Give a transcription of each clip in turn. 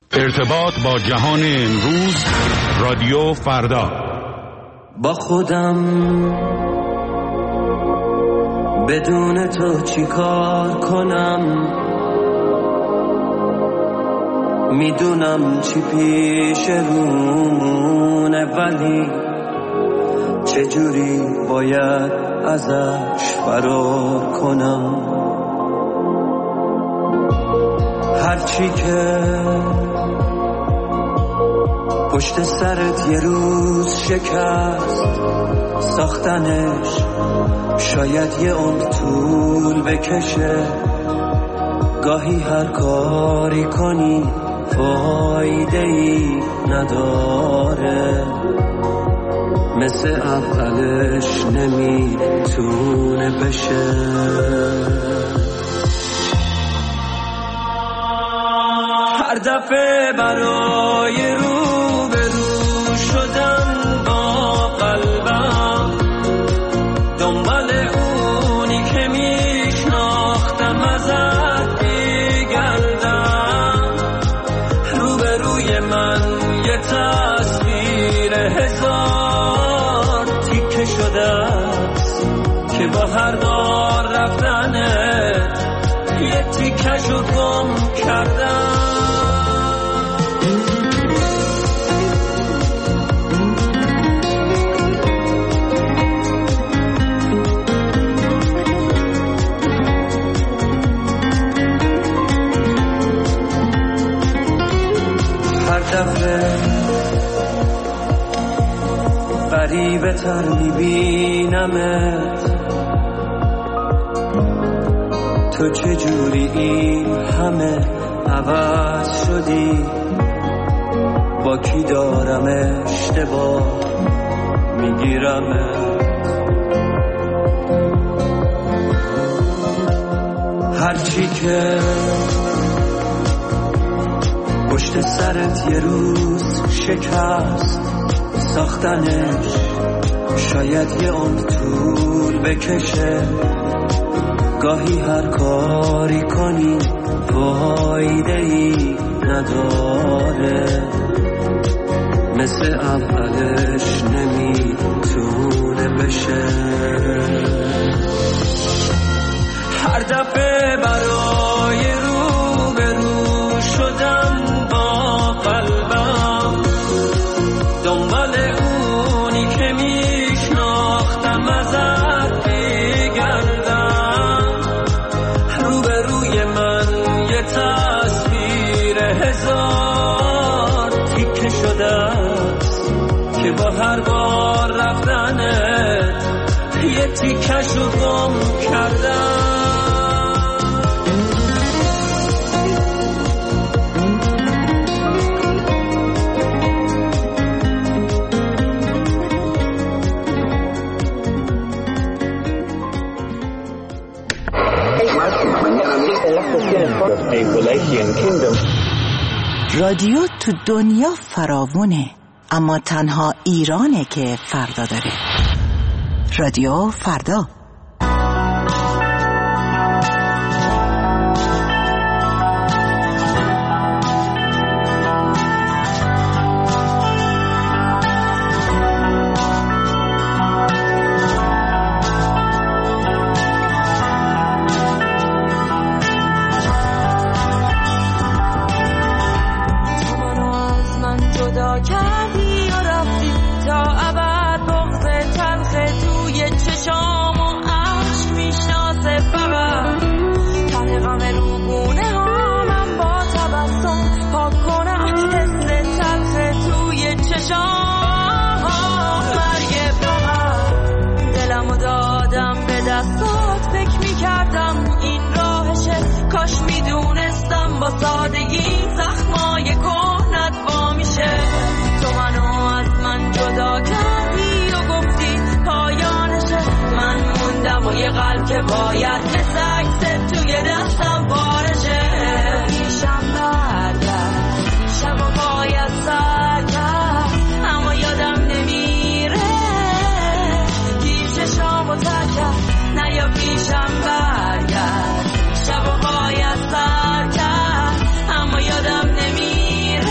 ارتباط با جهان امروز، رادیو فردا. با خودم بدون تو چی کار کنم، میدونم چی پیش رومونه، ولی چجوری باید ازش فرار کنم. هرچی که پشت سرت یه روز شکست، ساختنش شاید یه عمر طول بکشه. گاهی هر کاری کنی فایده ای نداره، مثل اولش نمیتونه بشه. هر دفعه برای روبرو شدن با قلبم، دنبال اونی که میشناختم ازت میگردم. روبروی من یه تصویر هزار تیکه شده است که با هر بار رفتنت یه تیکشو گم کردم. هر دفعه غریبه تر میبینمت، تو چجوری این همه عوض شدی؟ با کی دارم اشتباه میگیرمت؟ هرچی که پشت سرت یه روز شکست، ساختنش شاید یه عمر طول بکشه. گاهی هر کاری کنی فایده ای نداره، مثل اولش نمیتونه بشه. هر دفعه برای روبرو شدن با قلبم، دنبال اونی که میشناختم ازت میگردم. روبروی من یه تصویر هزار تیکه شده است که با هر بار رفتنت یه تیکشو گم کردم. رادیو تو دنیا فراوونه، اما تنها ایرانه که فردا داره. رادیو فردا. سادگی زخمای کهنت وا میشه. تو منو از من جدا کردی و گفتی پایانشه. من موندم و یه قلب که باید مثل عکست توی دستم بارشه. پیشم برگرد شب و باید سر کرد، اما یادم نمیره دیر چشامو تر کرد. نه یا پیشم برگرد شب و باید سر کرد، اما یادم نمیره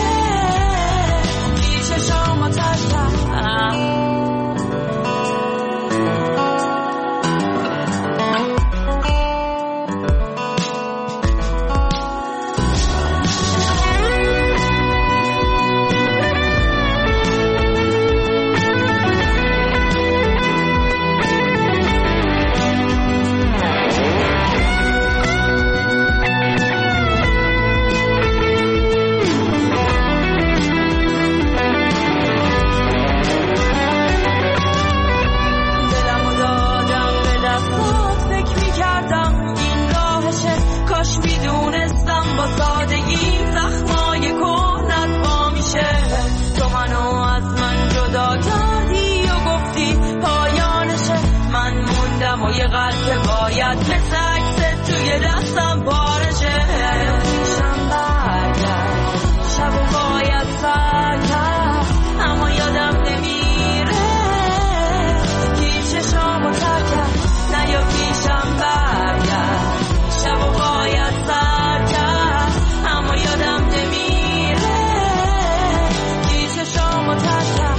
باید مثل عکست توی دستم پارشه پیشم برگرد شب باید سر کرد اما یادم نمیره کی چشامو تر کرد نه یا پیشم برگرد شب باید سر کرد اما یادم نمیره کی چشامو تر کرد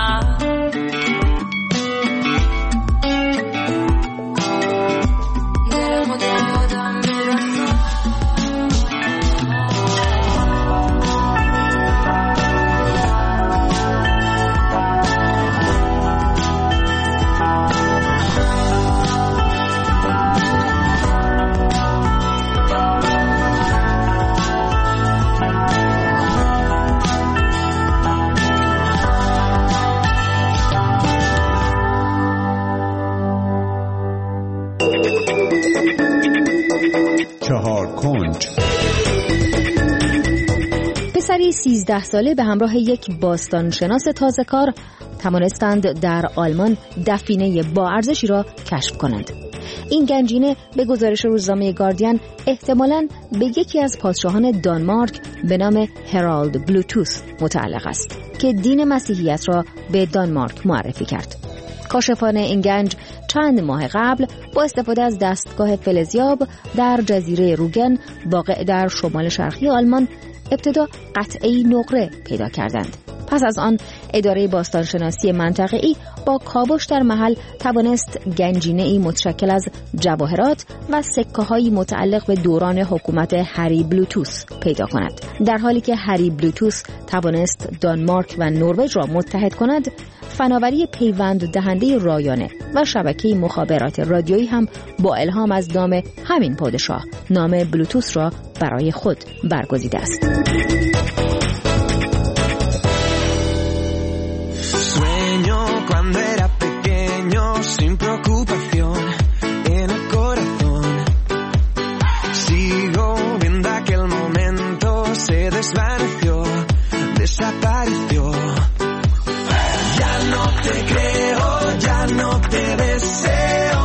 پسری 13 ساله به همراه یک باستانشناس تازه کار توانستند در آلمان دفینه با ارزشی را کشف کنند. این گنجینه به گزارش روزنامه گاردین احتمالاً به یکی از پادشاهان دانمارک به نام هرالد بلوتوث متعلق است که دین مسیحیت را به دانمارک معرفی کرد. کاشفان این گنج چند ماه قبل با استفاده از دستگاه فلزیاب در جزیره روگن واقع در شمال شرقی آلمان ابتدا قطعه نقره پیدا کردند. پس از آن اداره باستانشناسی منطقه‌ای با کاوش در محل توانست گنجینه‌ای متشکل از جواهرات و سکه‌های متعلق به دوران حکومت هری بلوتوث پیدا کند. در حالی که هری بلوتوث توانست دانمارک و نروژ را متحد کند، فناوری پیوند دهنده رایانه و شبکه مخابرات رادیویی هم با الهام از نام همین پادشاه نام بلوتوث را برای خود برگزیده است. Cuando era pequeño, sin preocupación en el corazón. Sigo viendo aquel momento, se desvaneció, desapareció. Ya no te creo, ya no te deseo.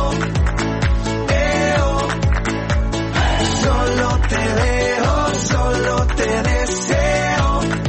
Solo te veo, solo te deseo.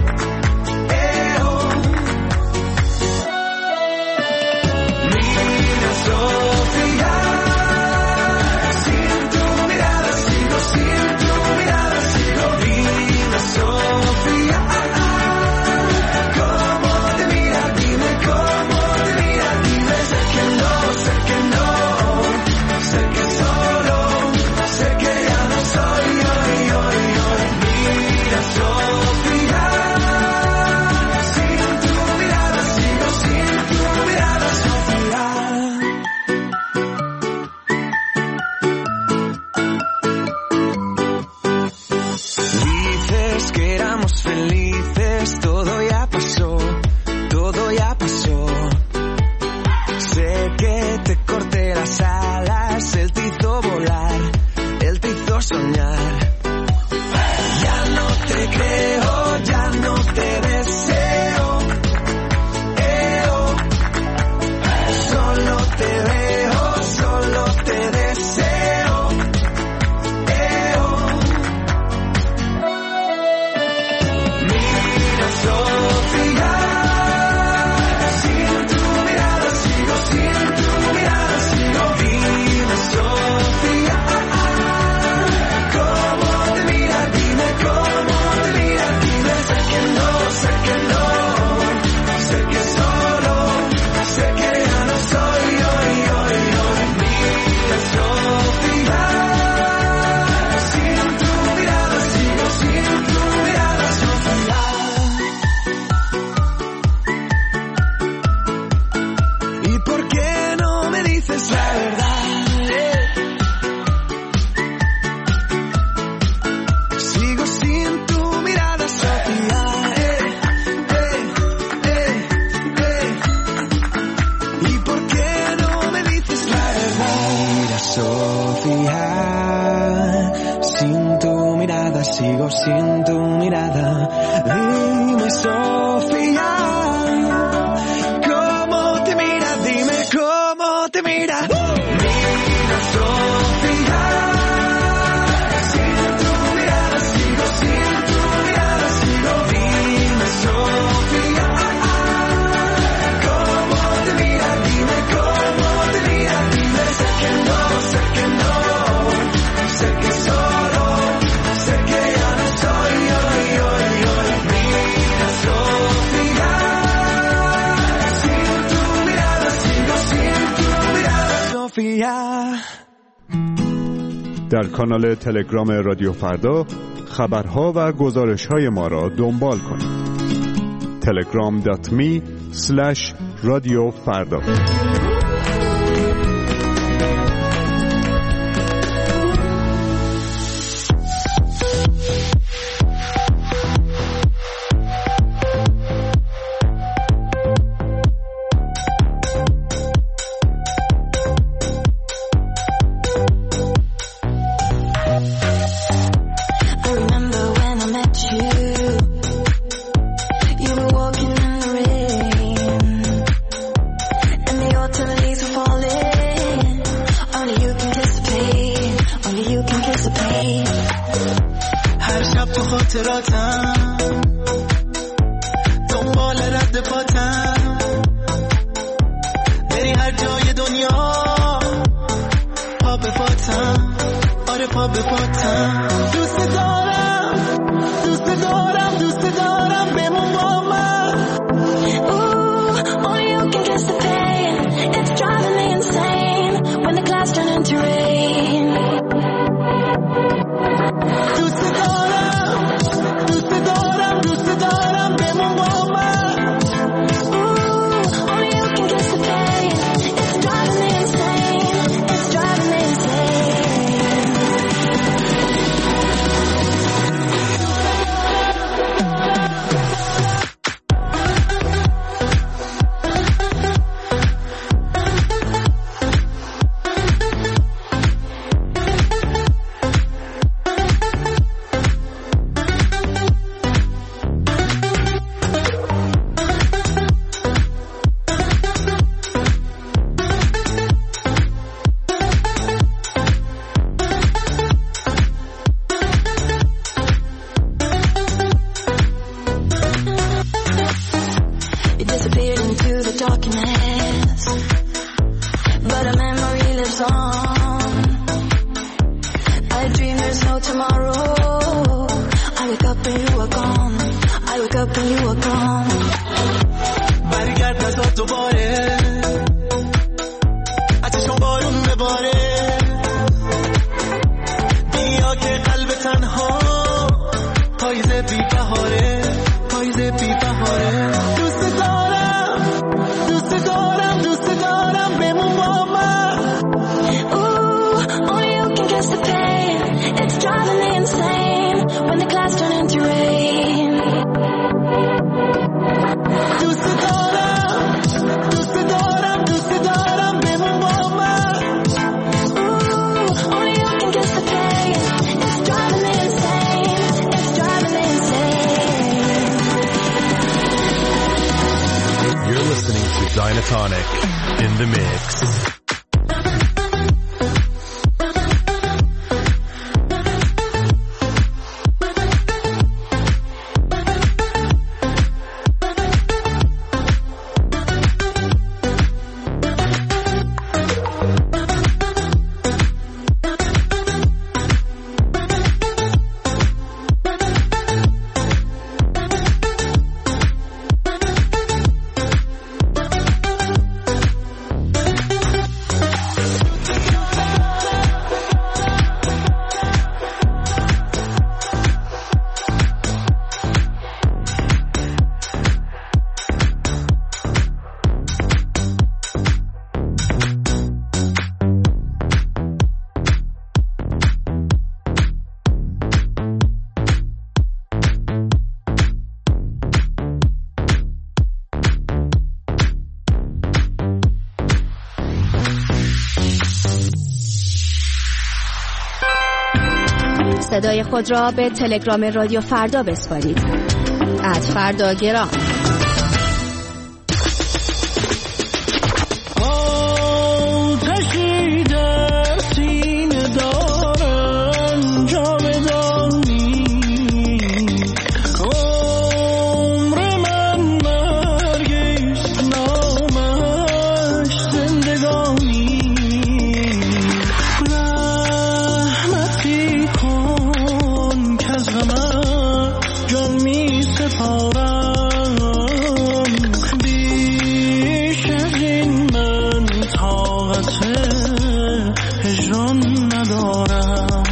sigo sin tu mirada. Dime, Sofía, ¿cómo te mira? Dime cómo te mira. Mira, Sofía. در کانال تلگرام رادیو فردا خبرها و گزارش‌های ما را دنبال کنید. telegram.me/رادیوفردا. دنبال رد پاتم بری هر جای دنیا، پا به پاتم، آره پا به پاتم. دوست دارم دوست دارم دوست دارم بمون با من. Only you can kiss the pain. It's driving me insane when the clouds turn into rain. دوست دارم دوست دارم دوست دارم بمون با من. Only you can kiss the pain. It's driving me insane. It's driving me insane. You disappeared into the darkness, but a memory lives on. I dream there's no tomorrow. I wake up and you are gone. I wake up and you are gone. برگرد ازاد دوباره، اتشون بارون بباره. بیا که قلب تنها پاییزه بی بهاره، پاییزه بی بهاره. دوست دارم دوست دارم دوست دارم بمون با من. Only you can kiss the pain. It's driving me insane when the clouds turn into rain. دوست دارم دوست دارم دوست دارم بمون با من. Only you can kiss the pain. It's driving me insane. It's driving me insane. You're listening to Dynatonic in the mix. صدای خود را به تلگرام رادیو فردا بسپارید. @فرداگرام. هجران ندارم.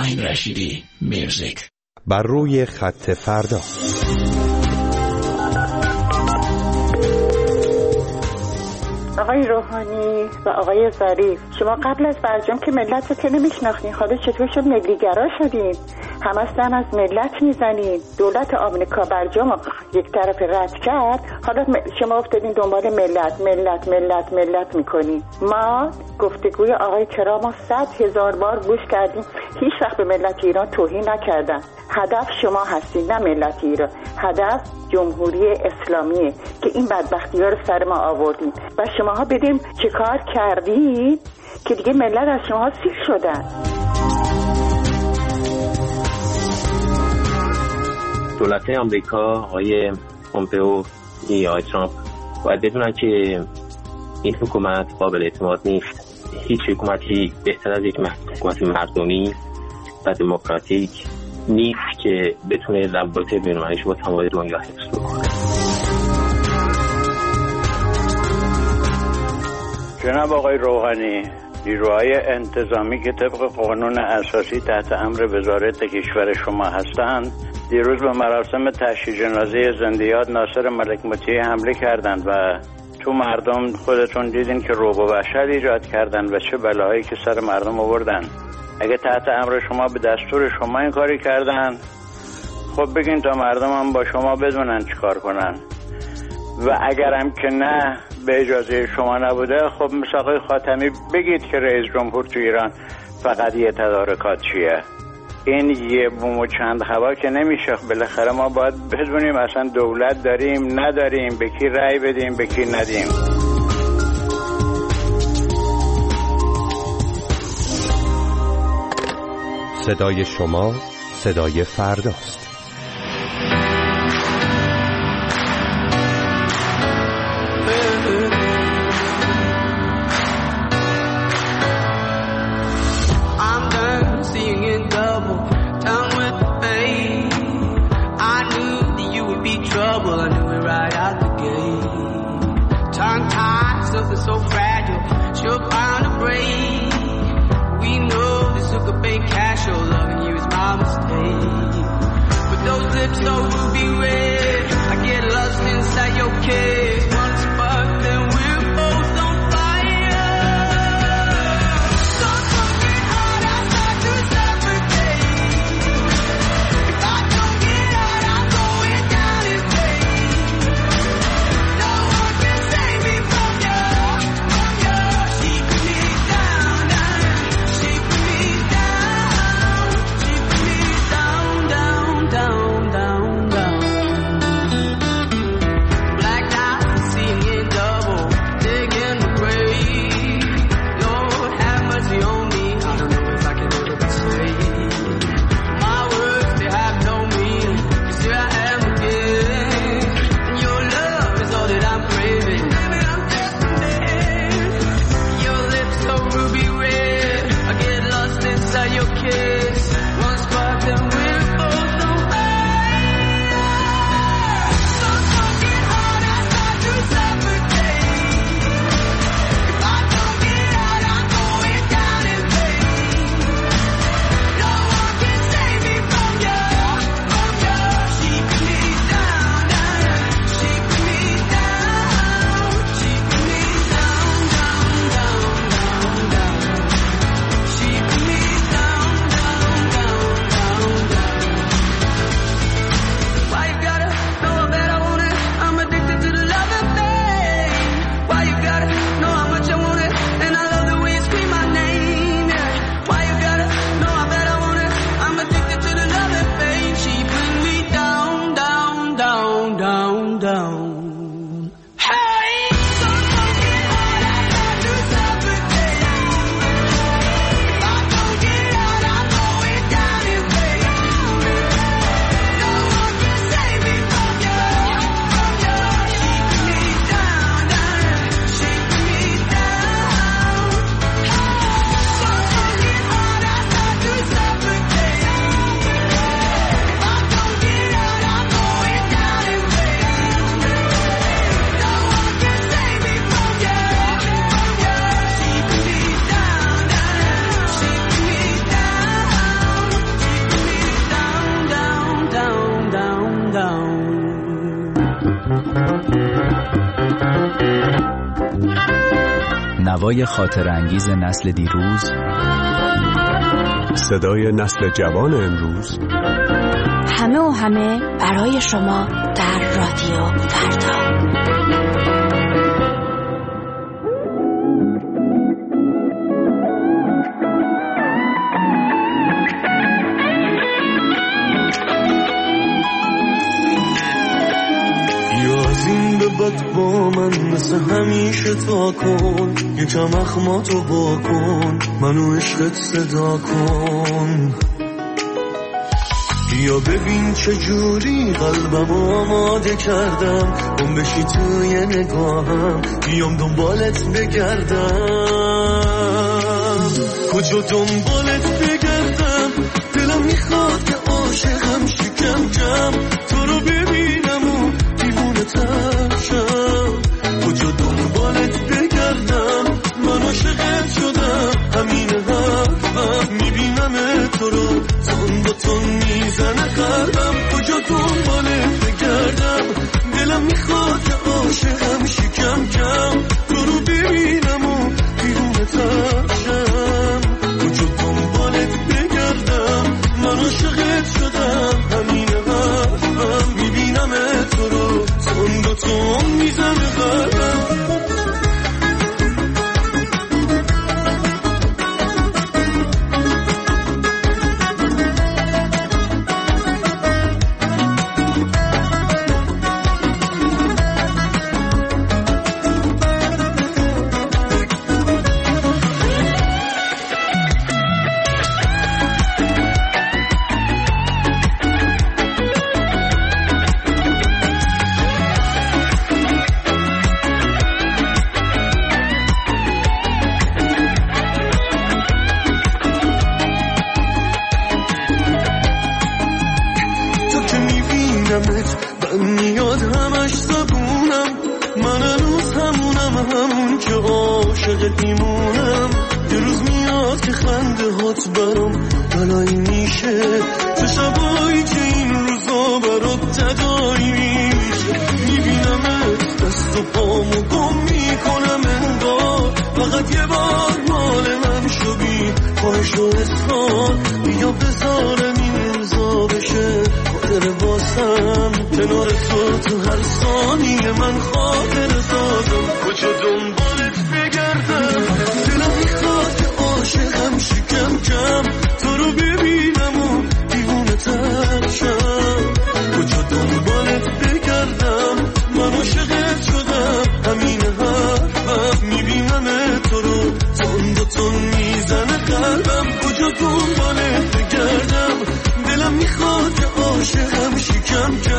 شاهین رشیدی میوزیک. بر روی خط فردا. آقای روحانی و آقای ظریف، شما قبل از برجام که ملت رو که نمیشناختین، حالا چطور شد ملیگرا شدین؟ همه سن از ملت میزنین. دولت آمریکا برجام یک طرف رد کرد، حالا شما افتادین دنبال ملت میکنین. ما گفتگوی آقای ترامپ 100,000 بار گوش کردیم، هیچ وقت به ملت ایران توهین نکردن. هدف شما هستین، نه ملت ایران. هدف جمهوری اسلامیه که این بدبختی ها رو سر ما آوردین و شماها بدیم چه کار کردید که دیگه ملت از شما سیر شدن. دولت آمریکا، آقای پومپئو یا آقای ترامپ باید بدونن که این حکومت قابل اعتماد نیست. هیچ حکومتی بهتر از یک حکومت مردمی و دموکراتیک نیست که بتونه رابطه بین‌المللیش با تمام دنیا حفظ بکنه. جناب آقای روحانی، نیروهای انتظامی که طبق قانون اساسی تحت امر وزارت کشور شما هستند، دیروز به مراسم تشییع جنازه زنده‌یاد ناصر ملک مطیع حمله کردند و تو مردم خودتون دیدین که رعب و وحشت ایجاد کردن و چه بلاهایی که سر مردم آوردن. اگه تحت امر شما به دستور شما این کاری کردن، خب بگین تا مردم هم با شما بدونن چی کار کنن. و اگرم که نه، به اجازه شما نبوده، خب مثل آقای خاتمی بگید که رئیس جمهور تو ایران فقط یه تدارکات چیه. این یه بوم و چند هوا که نمیشه. بالاخره ما باید بدونیم اصلا دولت داریم نداریم، به کی رأی بدیم به کی ندیم. صدای شما صدای فرداست. So ruby red, I get lost inside your cage. One spark, then we're both on fire. Don't come get hot, I start to suffocate. If I don't get out, I'm going down in flames. No one can save me from you. Keeping me down, keeping me down, keeping me down. down. نوای خاطر انگیز نسل دیروز، صدای نسل جوان امروز، همه و همه برای شما در رادیو فردا. بد با من مثل همیشه تا کن، یکم اخماتو با کن، منو عشقت صدا کن. بیا ببین چجوری قلبم آماده کردم، اون بشی توی نگاهم، بیام دنبالت بگردم. کجا دنبالت بگردم، دلم میخواد که عاشقم شکم کم، تو رو ببینم و دیوونه ترشم. کجا دنبالت بگردم، من عاشقت شدم، همین حرفم، میبینم تو رو تون با تون میزنه قلبم. کجا دنبالت بگردم، دلم میخواد که عاشقم شکم کم، تو رو ببینم و دیوونه ترشم. کجا دنبالت بگردم، من عاشقت شدم، همین حرفم، میبینم تو رو تون با تون میزنه قلبم. کجا دنبالت بگردم، دلم میخواد که عاشقم شکم کم.